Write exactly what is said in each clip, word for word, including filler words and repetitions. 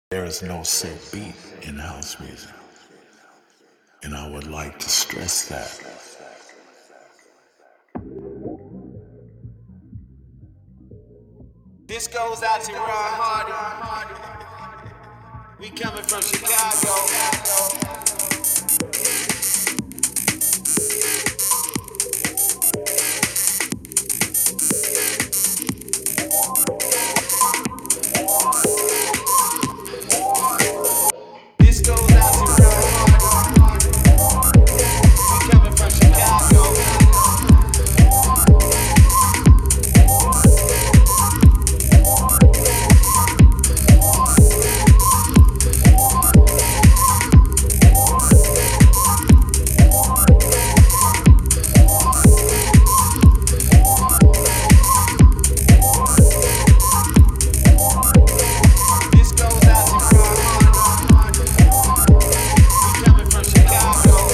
There is no set beat in house music, and I would like to stress that. This goes out to Ron Hardy. We coming from Chicago. This goes out to Ron Hardy. We coming from Chicago. This goes out to Ron Hardy. We coming from Chicago.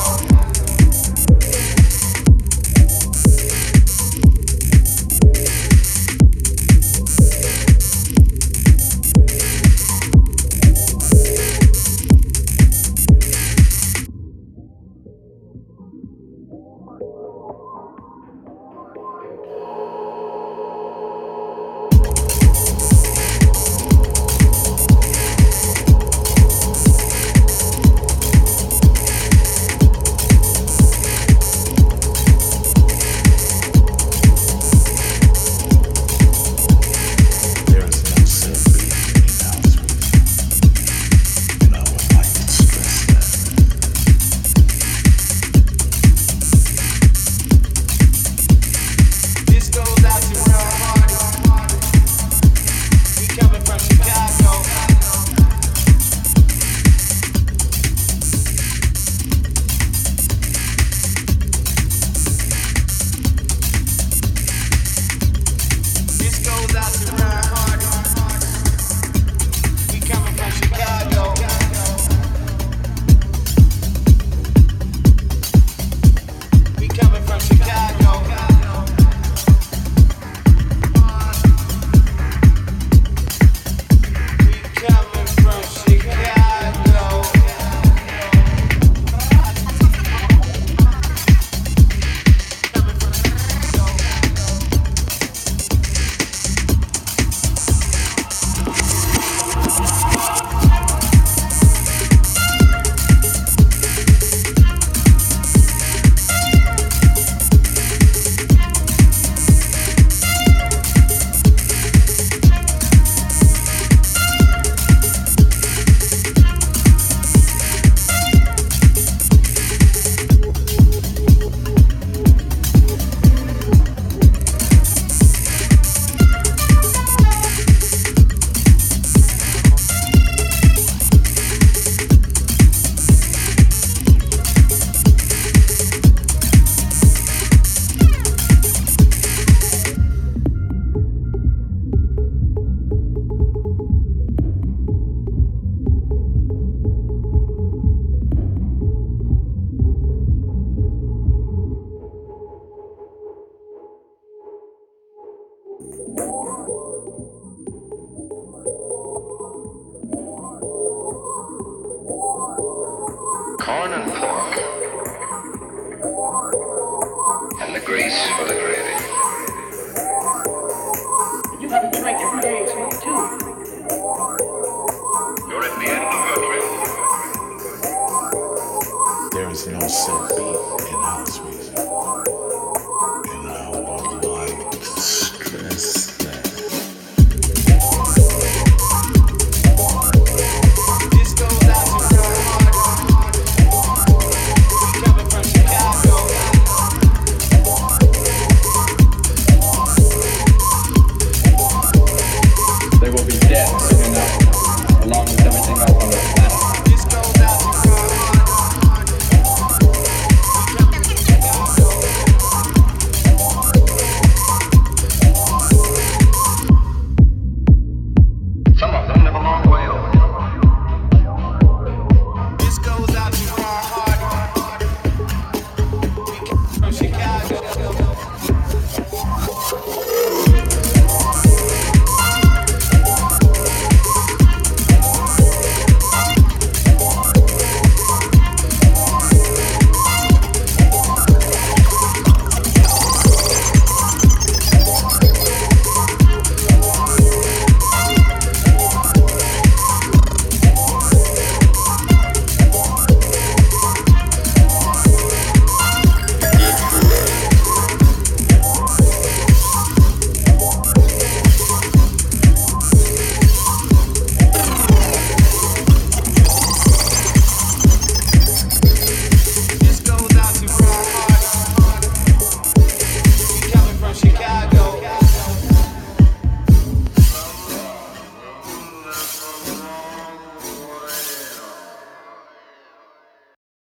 There is no set beat in house music, and I would like to stress that. This goes out to Ron Hardy. We coming from Chicago. This goes out to Ron Hardy. We coming from Chicago. We coming from Chicago. We coming from Chicago. Corn and pork.